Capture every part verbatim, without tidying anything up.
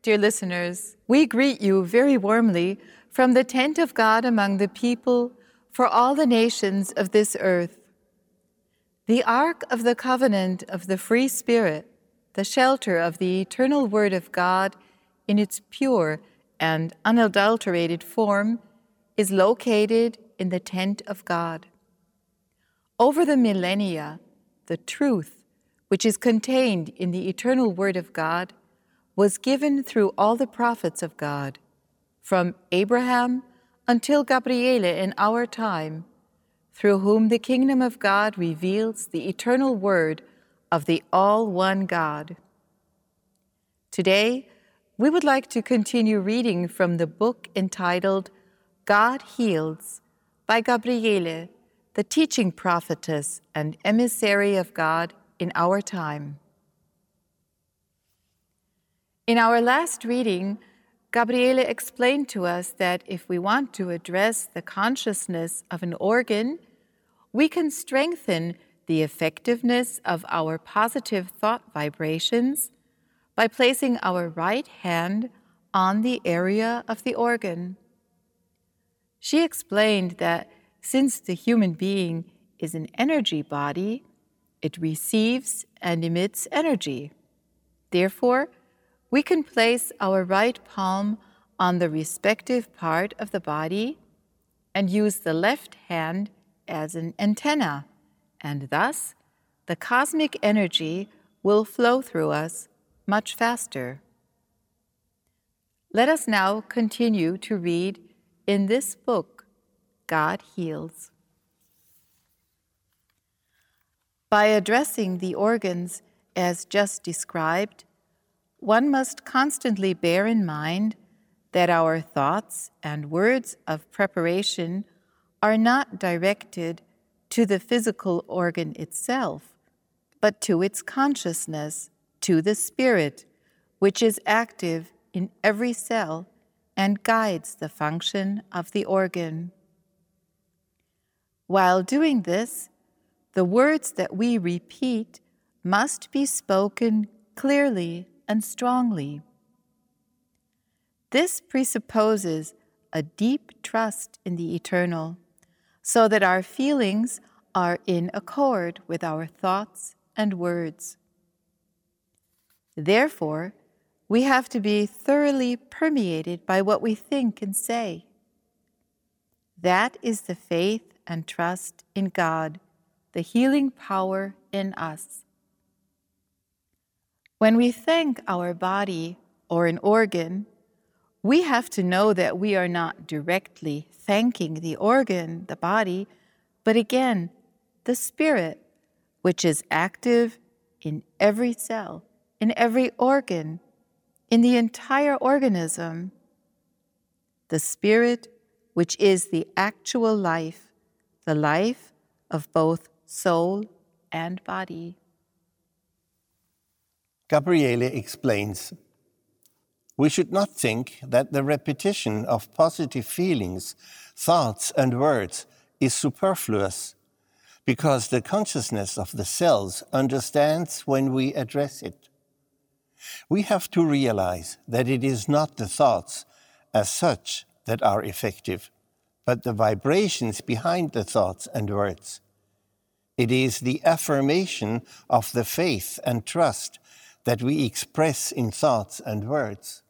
Dear listeners, we greet you very warmly from the tent of God among the people for all the nations of this earth. The Ark of the Covenant of the Free Spirit, the shelter of the eternal Word of God in its pure and unadulterated form, is located in the tent of God. Over the millennia, the truth, which is contained in the eternal Word of God, was given through all the prophets of God, from Abraham until Gabriele in our time, through whom the kingdom of God reveals the eternal Word of the all-one God. Today, we would like to continue reading from the book entitled God Heals by Gabriele, the teaching prophetess and emissary of God in our time. In our last reading, Gabriele explained to us that if we want to address the consciousness of an organ, we can strengthen the effectiveness of our positive thought vibrations by placing our right hand on the area of the organ. She explained that since the human being is an energy body, it receives and emits energy. Therefore, we can place our right palm on the respective part of the body and use the left hand as an antenna, and thus the cosmic energy will flow through us much faster. Let us now continue to read in this book, God Heals. By addressing the organs as just described, one must constantly bear in mind that our thoughts and words of preparation are not directed to the physical organ itself, but to its consciousness, to the spirit, which is active in every cell and guides the function of the organ. While doing this, the words that we repeat must be spoken clearly and strongly. This presupposes a deep trust in the eternal, so that our feelings are in accord with our thoughts and words. Therefore, we have to be thoroughly permeated by what we think and say. That is the faith and trust in God, the healing power in us. When we thank our body or an organ, we have to know that we are not directly thanking the organ, the body, but again, the spirit, which is active in every cell, in every organ, in the entire organism. The spirit, which is the actual life, the life of both soul and body. Gabriele explains, we should not think that the repetition of positive feelings, thoughts, and words is superfluous, because the consciousness of the cells understands when we address it. We have to realize that it is not the thoughts as such that are effective, but the vibrations behind the thoughts and words. It is the affirmation of the faith and trust that we express in thoughts and words.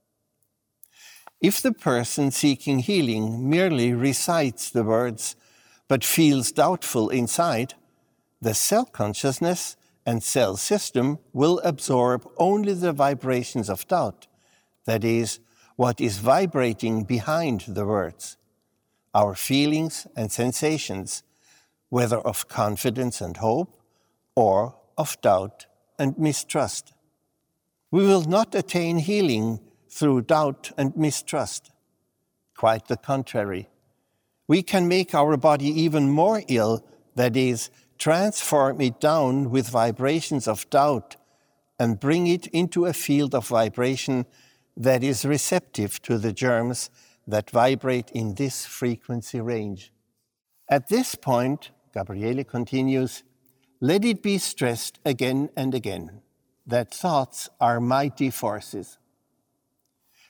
If the person seeking healing merely recites the words but feels doubtful inside, the cell consciousness and cell system will absorb only the vibrations of doubt, that is, what is vibrating behind the words, our feelings and sensations, whether of confidence and hope or of doubt and mistrust. We will not attain healing through doubt and mistrust. Quite the contrary. We can make our body even more ill, that is, transform it down with vibrations of doubt and bring it into a field of vibration that is receptive to the germs that vibrate in this frequency range. At this point, Gabriele continues, let it be stressed again and again that thoughts are mighty forces.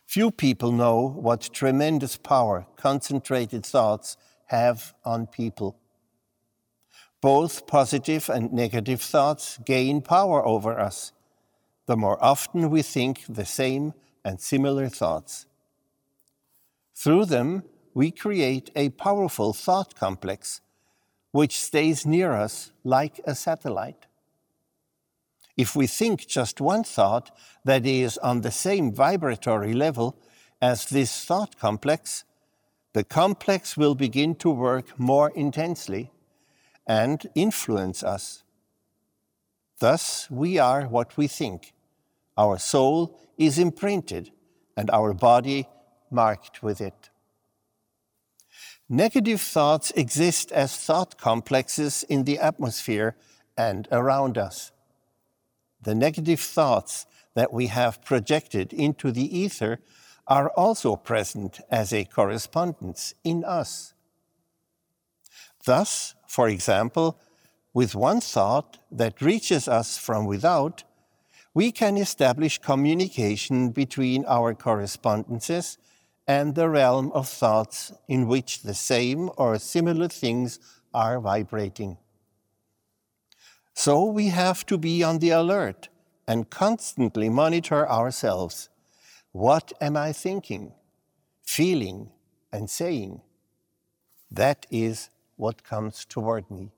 Few people know what tremendous power concentrated thoughts have on people. Both positive and negative thoughts gain power over us the more often we think the same and similar thoughts. Through them, we create a powerful thought complex which stays near us like a satellite. If we think just one thought that is on the same vibratory level as this thought complex, the complex will begin to work more intensely and influence us. Thus, we are what we think. Our soul is imprinted and our body marked with it. Negative thoughts exist as thought complexes in the atmosphere and around us. The negative thoughts that we have projected into the ether are also present as a correspondence in us. Thus, for example, with one thought that reaches us from without, we can establish communication between our correspondences and the realm of thoughts in which the same or similar things are vibrating. So we have to be on the alert and constantly monitor ourselves. What am I thinking, feeling, and saying? That is what comes toward me.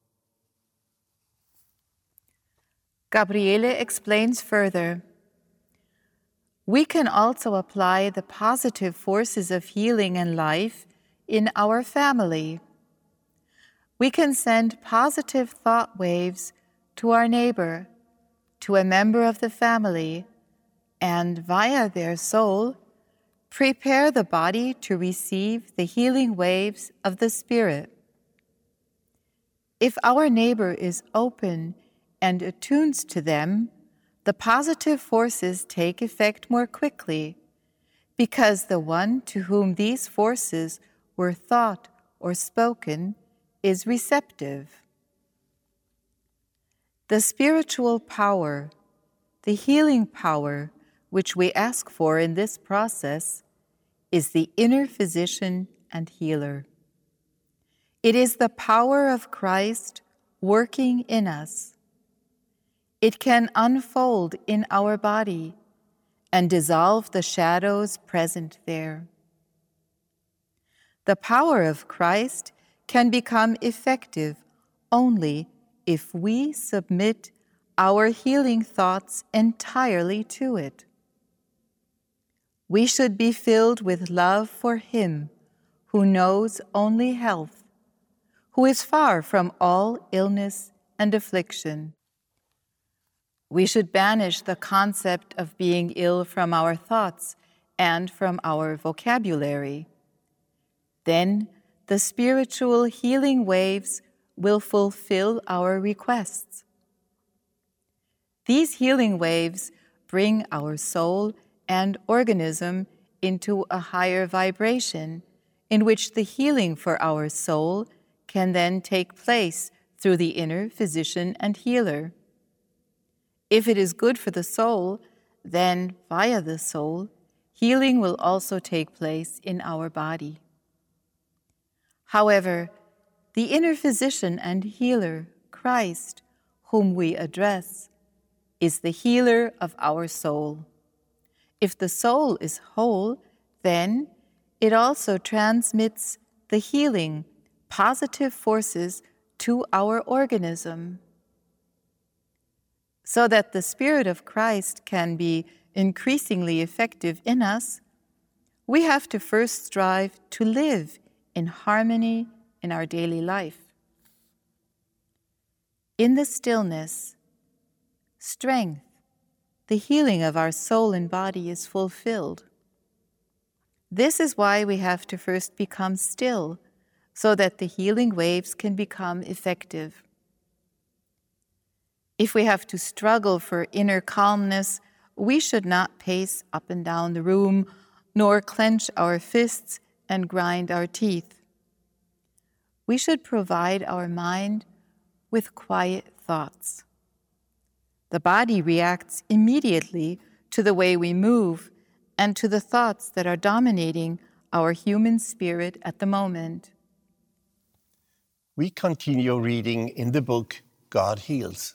Gabriele explains further. We can also apply the positive forces of healing and life in our family. We can send positive thought waves to our neighbor, to a member of the family, and via their soul, prepare the body to receive the healing waves of the Spirit. If our neighbor is open and attunes to them, the positive forces take effect more quickly, because the one to whom these forces were thought or spoken is receptive. The spiritual power, the healing power which we ask for in this process, is the inner physician and healer. It is the power of Christ working in us. It can unfold in our body and dissolve the shadows present there. The power of Christ can become effective only if we submit our healing thoughts entirely to it. We should be filled with love for Him who knows only health, who is far from all illness and affliction. We should banish the concept of being ill from our thoughts and from our vocabulary. Then the spiritual healing waves will fulfill our requests. These healing waves bring our soul and organism into a higher vibration, in which the healing for our soul can then take place through the inner physician and healer. If it is good for the soul, then via the soul, healing will also take place in our body. However, the inner physician and healer, Christ, whom we address, is the healer of our soul. If the soul is whole, then it also transmits the healing, positive forces to our organism. So that the Spirit of Christ can be increasingly effective in us, we have to first strive to live in harmony in our daily life. In the stillness, strength, the healing of our soul and body is fulfilled. This is why we have to first become still, so that the healing waves can become effective. If we have to struggle for inner calmness, we should not pace up and down the room, nor clench our fists and grind our teeth. We should provide our mind with quiet thoughts. The body reacts immediately to the way we move, and to the thoughts that are dominating our human spirit at the moment. We continue reading in the book, God Heals.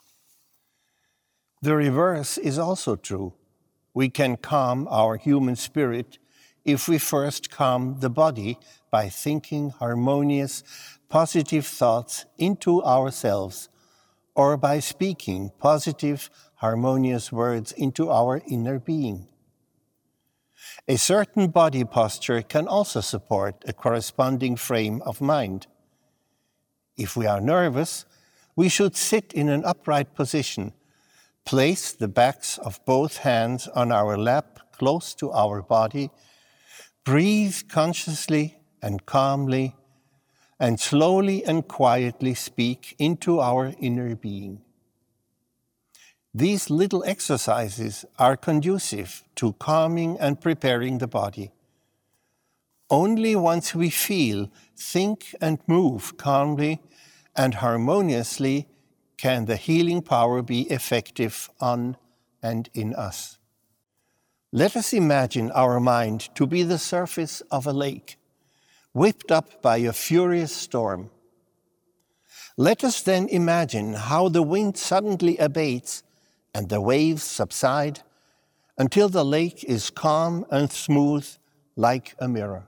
The reverse is also true. We can calm our human spirit if we first calm the body by thinking harmonious, positive thoughts into ourselves, or by speaking positive, harmonious words into our inner being. A certain body posture can also support a corresponding frame of mind. If we are nervous, we should sit in an upright position, place the backs of both hands on our lap close to our body, breathe consciously and calmly, and slowly and quietly speak into our inner being. These little exercises are conducive to calming and preparing the body. Only once we feel, think, and move calmly and harmoniously can the healing power be effective on and in us. Let us imagine our mind to be the surface of a lake, whipped up by a furious storm. Let us then imagine how the wind suddenly abates and the waves subside until the lake is calm and smooth like a mirror.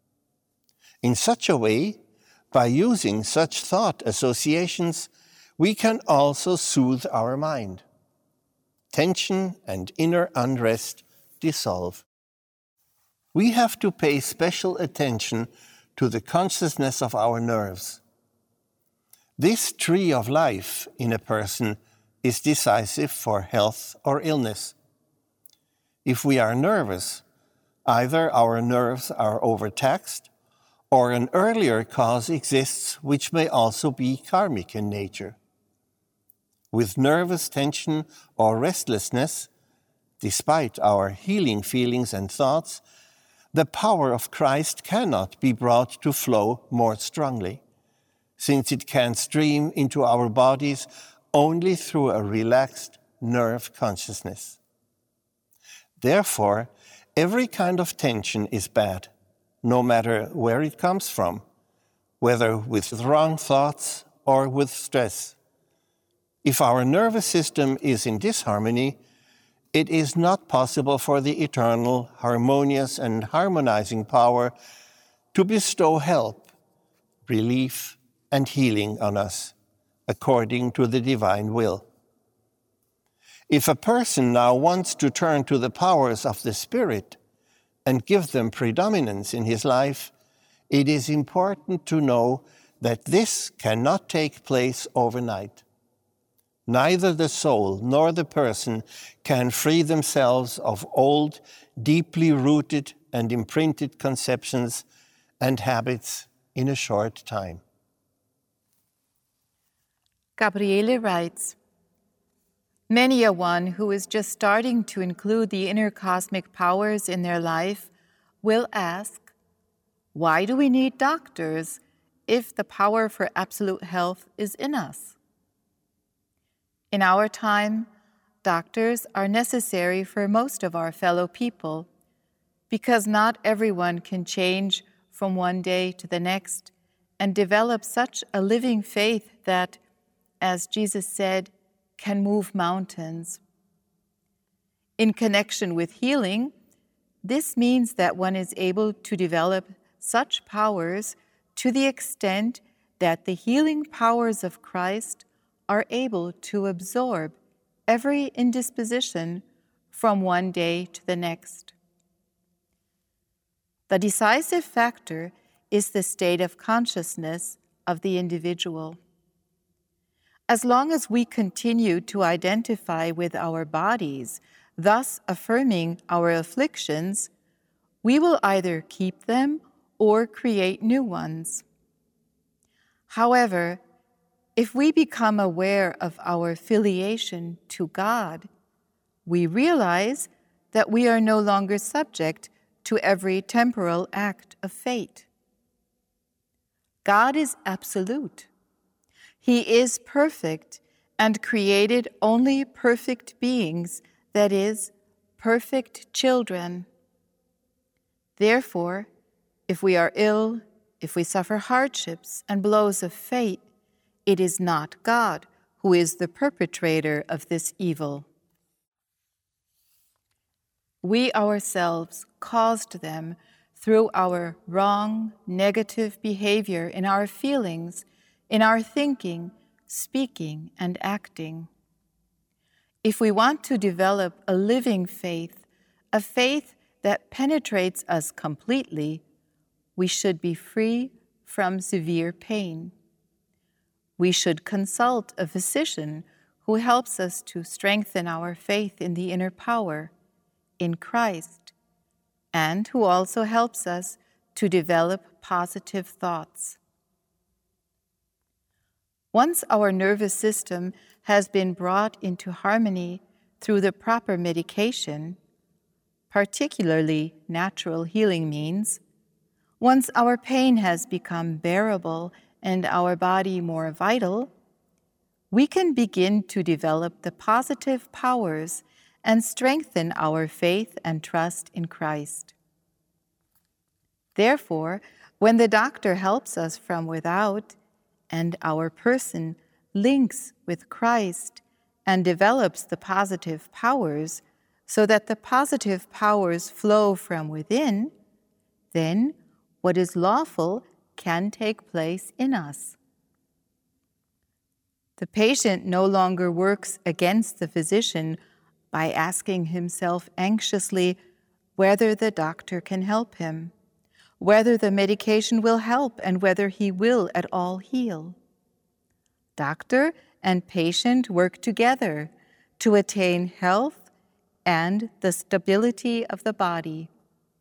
In such a way, by using such thought associations, we can also soothe our mind. Tension and inner unrest dissolve. We have to pay special attention to the consciousness of our nerves. This tree of life in a person is decisive for health or illness. If we are nervous, either our nerves are overtaxed or an earlier cause exists which may also be karmic in nature. With nervous tension or restlessness, despite our healing feelings and thoughts, the power of Christ cannot be brought to flow more strongly, since it can stream into our bodies only through a relaxed nerve consciousness. Therefore, every kind of tension is bad, no matter where it comes from, whether with wrong thoughts or with stress. If our nervous system is in disharmony, it is not possible for the eternal, harmonious, and harmonizing power to bestow help, relief, and healing on us, according to the divine will. If a person now wants to turn to the powers of the Spirit and give them predominance in his life, it is important to know that this cannot take place overnight. Neither the soul nor the person can free themselves of old, deeply rooted and imprinted conceptions and habits in a short time. Gabriele writes, many a one who is just starting to include the inner cosmic powers in their life will ask, why do we need doctors if the power for absolute health is in us? In our time, doctors are necessary for most of our fellow people because not everyone can change from one day to the next and develop such a living faith that, as Jesus said, can move mountains. In connection with healing, this means that one is able to develop such powers to the extent that the healing powers of Christ are able to absorb every indisposition from one day to the next. The decisive factor is the state of consciousness of the individual. As long as we continue to identify with our bodies, thus affirming our afflictions, we will either keep them or create new ones. However, if we become aware of our filiation to God, we realize that we are no longer subject to every temporal act of fate. God is absolute. He is perfect and created only perfect beings, that is, perfect children. Therefore, if we are ill, if we suffer hardships and blows of fate, it is not God who is the perpetrator of this evil. We ourselves caused them through our wrong, negative behavior in our feelings, in our thinking, speaking, and acting. If we want to develop a living faith, a faith that penetrates us completely, we should be free from severe pain. We should consult a physician who helps us to strengthen our faith in the inner power, in Christ, and who also helps us to develop positive thoughts. Once our nervous system has been brought into harmony through the proper medication, particularly natural healing means, once our pain has become bearable and our body more vital, we can begin to develop the positive powers and strengthen our faith and trust in Christ. Therefore, when the doctor helps us from without, and our person links with Christ and develops the positive powers so that the positive powers flow from within, then what is lawful can take place in us. The patient no longer works against the physician by asking himself anxiously whether the doctor can help him, whether the medication will help, and whether he will at all heal. Doctor and patient work together to attain health and the stability of the body.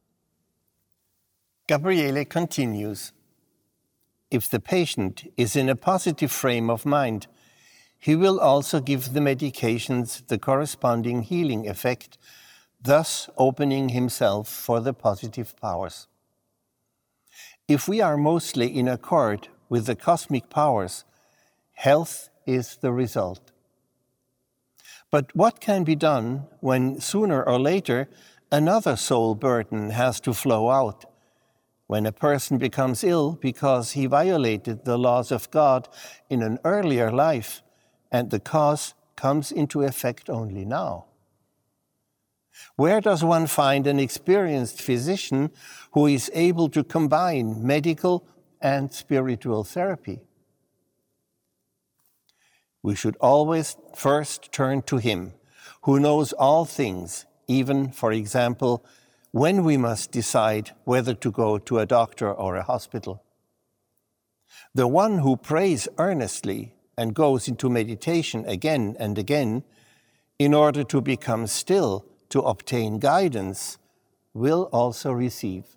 Gabriele continues, if the patient is in a positive frame of mind, he will also give the medications the corresponding healing effect, thus opening himself for the positive powers. If we are mostly in accord with the cosmic powers, health is the result. But what can be done when sooner or later another soul burden has to flow out? When a person becomes ill because he violated the laws of God in an earlier life, and the cause comes into effect only now. Where does one find an experienced physician who is able to combine medical and spiritual therapy? We should always first turn to him, who knows all things, even, for example, when we must decide whether to go to a doctor or a hospital. The one who prays earnestly and goes into meditation again and again in order to become still to obtain guidance will also receive.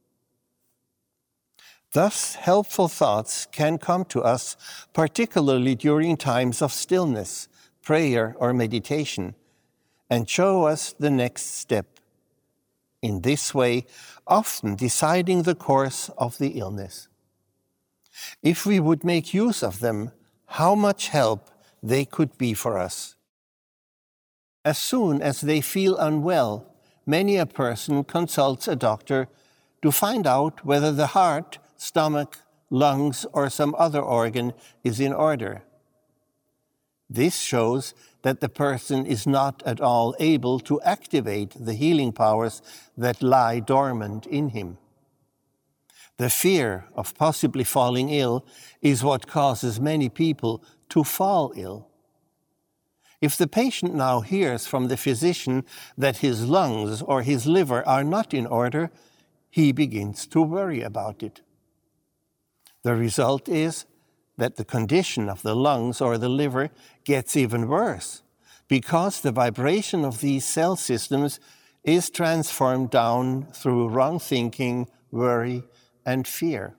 Thus, helpful thoughts can come to us, particularly during times of stillness, prayer, or meditation, and show us the next step. In this way, often deciding the course of the illness. If we would make use of them, how much help they could be for us. As soon as they feel unwell, many a person consults a doctor to find out whether the heart, stomach, lungs, or some other organ is in order. This shows that the person is not at all able to activate the healing powers that lie dormant in him. The fear of possibly falling ill is what causes many people to fall ill. If the patient now hears from the physician that his lungs or his liver are not in order, he begins to worry about it. The result is that the condition of the lungs or the liver gets even worse because the vibration of these cell systems is transformed down through wrong thinking, worry, and fear.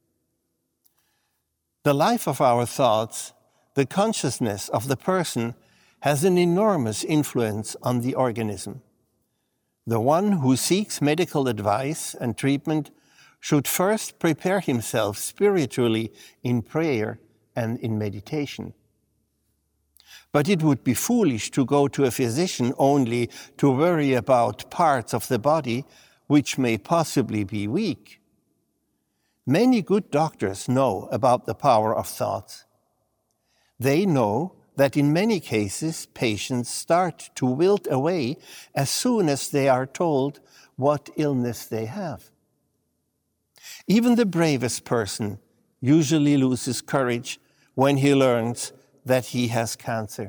The life of our thoughts, the consciousness of the person, has an enormous influence on the organism. The one who seeks medical advice and treatment should first prepare himself spiritually in prayer and in meditation. But it would be foolish to go to a physician only to worry about parts of the body which may possibly be weak. Many good doctors know about the power of thoughts. They know that in many cases patients start to wilt away as soon as they are told what illness they have. Even the bravest person usually loses courage when he learns that he has cancer.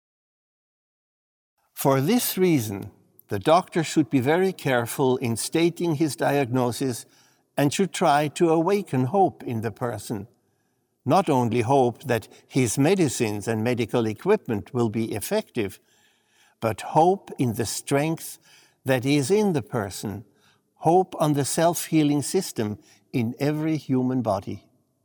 For this reason, the doctor should be very careful in stating his diagnosis and should try to awaken hope in the person. Not only hope that his medicines and medical equipment will be effective, but hope in the strength that is in the person, hope on the self-healing system in every human body.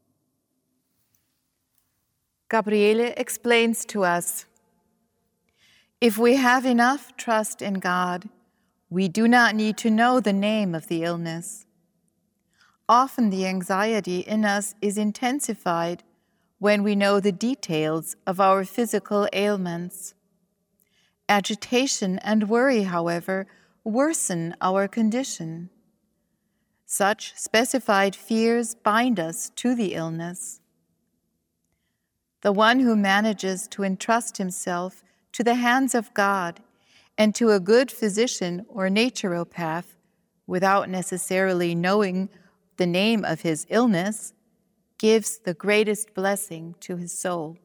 Gabriele explains to us, if we have enough trust in God, we do not need to know the name of the illness. Often the anxiety in us is intensified when we know the details of our physical ailments. Agitation and worry, however, worsen our condition. Such specified fears bind us to the illness. The one who manages to entrust himself to the hands of God and to a good physician or naturopath without necessarily knowing the name of his illness gives the greatest blessing to his soul.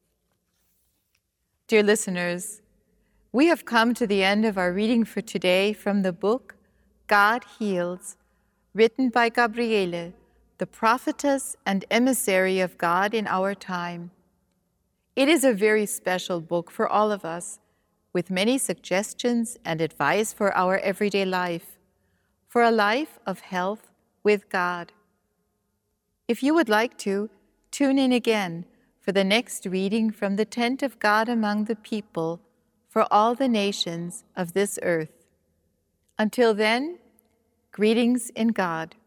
Dear listeners, we have come to the end of our reading for today from the book God Heals, written by Gabriele, the prophetess and emissary of God in our time. It is a very special book for all of us, with many suggestions and advice for our everyday life, for a life of health with God. If you would like to, tune in again for the next reading from the tent of God among the people for all the nations of this earth. Until then, greetings in God.